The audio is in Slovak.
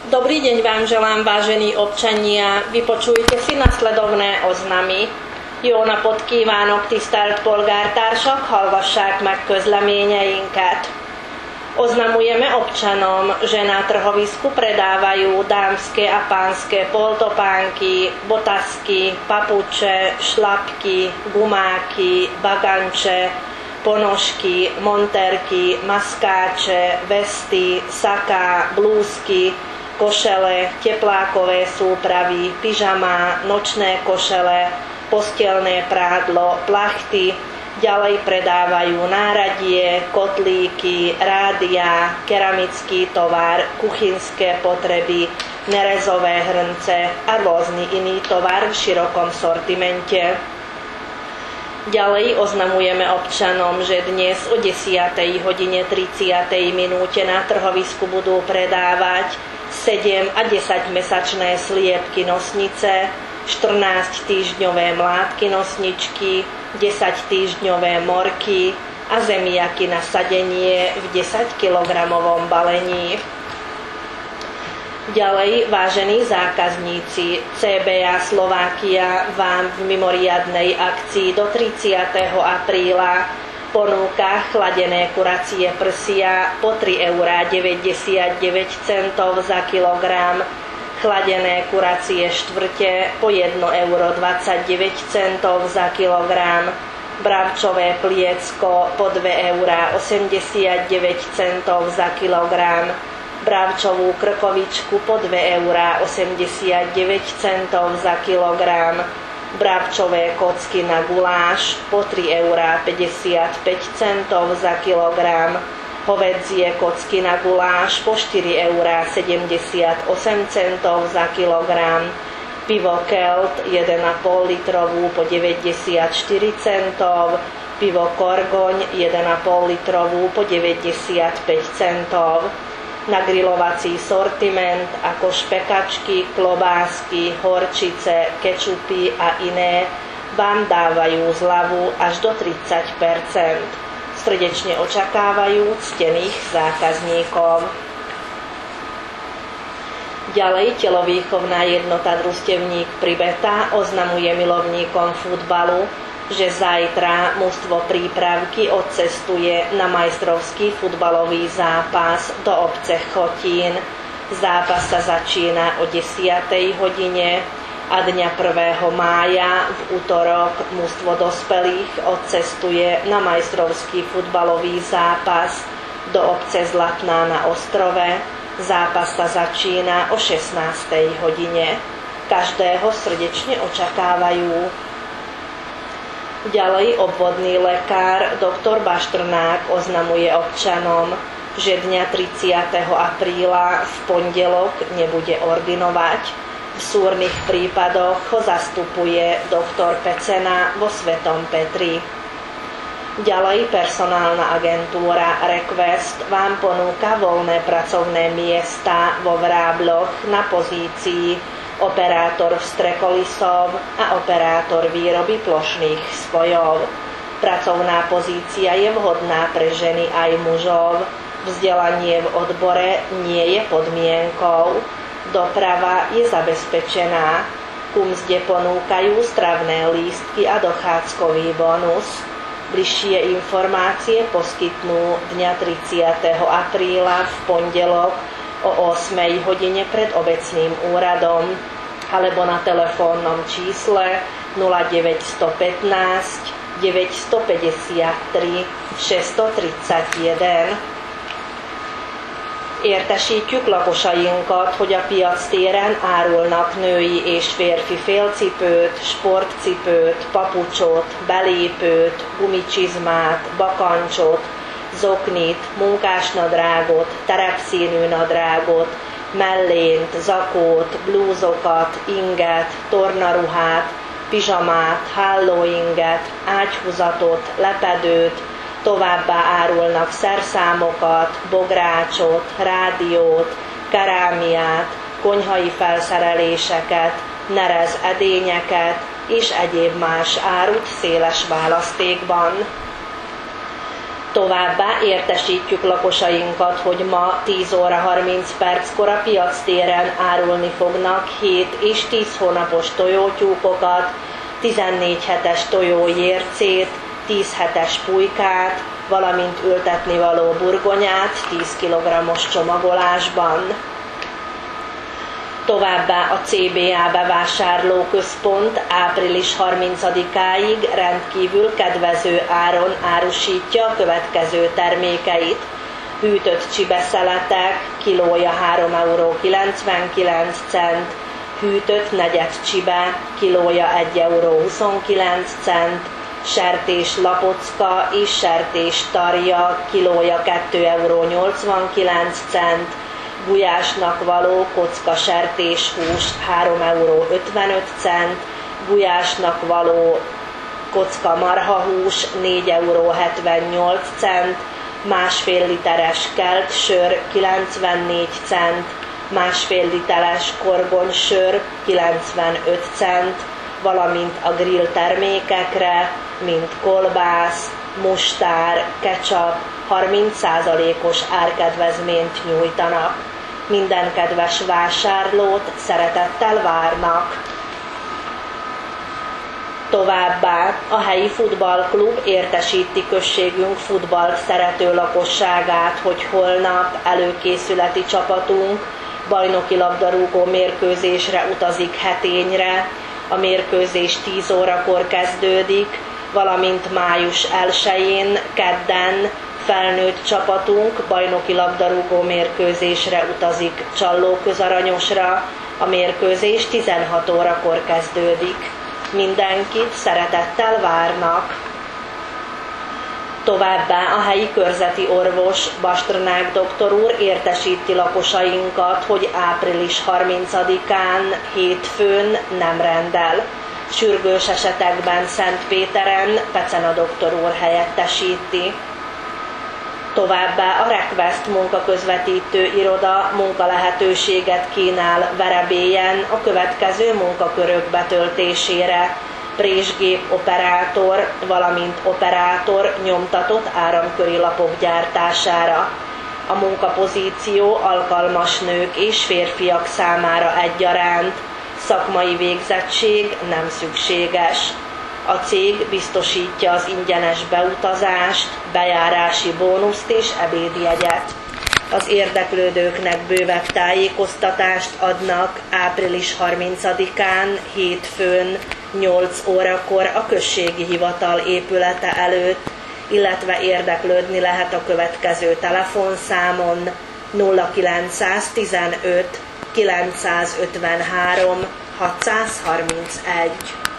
Dobrý deň vám želám, vážení občania. Vypočujte si nasledovné oznamy. Jó napot kívánok, tisztelt polgártársak, hallgassák meg közleményeinket. Oznamujeme občanom, že na trhovisku predávajú dámske a pánske poltopánky, botasky, papuče, šlapky, gumáky, baganče, ponožky, monterky, maskáče, vesty, saká, blúzky, košele, teplákové súpravy, pyžamá, nočné košele, postielné prádlo, plachty. Ďalej predávajú náradie, kotlíky, rádia, keramický tovar, kuchynské potreby, nerezové hrnce a rôzny iný tovar v širokom sortimente. Ďalej oznamujeme občanom, že dnes o 10:30 na trhovisku budú predávať 7 a 10-mesačné sliepky nosnice, 14-týždňové mlátky nosničky, 10-týždňové morky a zemiaky na sadenie v 10-kilogramovom balení. Ďalej, vážení zákazníci, CBA Slovakia vám v mimoriadnej akcii do 30. apríla ponúka chladené kuracie prsia po 3,99 € za kilogram, chladené kuracie štvrte po 1,29 € za kilogram, bravčové pliecko po 2,89 € za kilogram, bravčovú krkovičku po 2,89 € za kilogram, bravčové kocky na guláš po 3,55 € za kilogram, hovädzie kocky na guláš po 4,78 € za kilogram, pivo Kelt 1,5 litrovú po 94 centov, pivo Korgoň 1,5 litrovú po 95 centov. Na grilovací sortiment ako špekačky, klobásky, horčice, kečupy a iné vám dávajú zľavu až do 30%. Srdečne očakávajú ctených zákazníkov. Ďalej telovýchovná jednota Družstevník Pribeta oznamuje milovníkom futbalu, že zajtra mužstvo Prípravky odcestuje na majstrovský futbalový zápas do obce Chotín. Zápas sa začína o 10:00 hodine a dňa 1. mája v utorok mužstvo dospelých odcestuje na majstrovský futbalový zápas do obce Zlatná na Ostrove. Zápas sa začína o 16:00 hodine. Každého srdečne očakávajú. Ďalej obvodný lekár dr. Baštrnák oznamuje občanom, že dňa 30. apríla v pondelok nebude ordinovať. V súrnych prípadoch ho zastupuje doktor Pecena vo Svetom Petri. Ďalej personálna agentúra Request vám ponúka voľné pracovné miesta vo Vrábloch na pozícii operátor vstrekolisov a operátor výroby plošných spojov. Pracovná pozícia je vhodná pre ženy aj mužov. Vzdelanie v odbore nie je podmienkou. Doprava je zabezpečená. Ku mzde ponúkajú stravné lístky a dochádzkový bonus. Bližšie informácie poskytnú dňa 30. apríla v pondelok o 8:00 hodine pred obecným úradom alebo na telefónnom čísle 0915 953 631. Értesítjük lakosainkat, hogy a piactéren árulnak női és férfi félcipőt, sportcipőt, papucsot, belépőt, gumicsizmát, bakancsot, zoknit, munkásnadrágot, terepszínű nadrágot, mellént, zakót, blúzokat, inget, tornaruhát, pizsamát, hálóinget, ágyhúzatot, lepedőt, továbbá árulnak szerszámokat, bográcsot, rádiót, kerámiát, konyhai felszereléseket, nerez edényeket és egyéb más árut széles választékban. Továbbá értesítjük lakosainkat, hogy ma 10 óra 30 perckor a piactéren árulni fognak 7 és 10 hónapos tojótyúkokat, 14 hetes tojójércét, 10 hetes pulykát, valamint ültetnivaló burgonyát 10 kg-os csomagolásban. Továbbá a CBA bevásárlóközpont április 30-áig rendkívül kedvező áron árusítja a következő termékeit. Hűtött csibeszeletek kilója 3,99 €, hűtött negyed csibe kilója 1,29 €, sertés lapocka és sertés tarja kilója 2,89 €, gulyásnak való kocka sertéshús 3,55 €, gulyásnak való kocka marhahús 4,78 €, másfél literes kelt sör 94 cent, másfél literes korgonysör 95 cent, valamint a grill termékekre, mint kolbász, mustár, ketchup 30%-os árkedvezményt nyújtanak. Minden kedves vásárlót szeretettel várnak. Továbbá a helyi futballklub értesíti községünk futballt szerető lakosságát, hogy holnap előkészületi csapatunk bajnoki labdarúgó mérkőzésre utazik Hetényre. A mérkőzés 10 órakor kezdődik, valamint május 1-én, kedden felnőtt csapatunk bajnoki labdarúgó mérkőzésre utazik Csallóközaranyosra. A mérkőzés 16 órakor kezdődik. Mindenkit szeretettel várnak. Továbbá a helyi körzeti orvos, Bastrnák doktor úr értesíti lakosainkat, hogy április 30-án hétfőn nem rendel. Sürgős esetekben Szentpéteren Pecena doktor úr helyettesíti. Továbbá a Request munkaközvetítő iroda munkalehetőséget kínál Verebélyen a következő munkakörök betöltésére: présgép operátor, valamint operátor nyomtatott áramköri lapok gyártására. A munkapozíció alkalmas nők és férfiak számára egyaránt, szakmai végzettség nem szükséges. A cég biztosítja az ingyenes beutazást, bejárási bónuszt és ebédjegyet. Az érdeklődőknek bővebb tájékoztatást adnak április 30-án, hétfőn 8 órakor a községi hivatal épülete előtt, illetve érdeklődni lehet a következő telefonszámon 0915 953 631.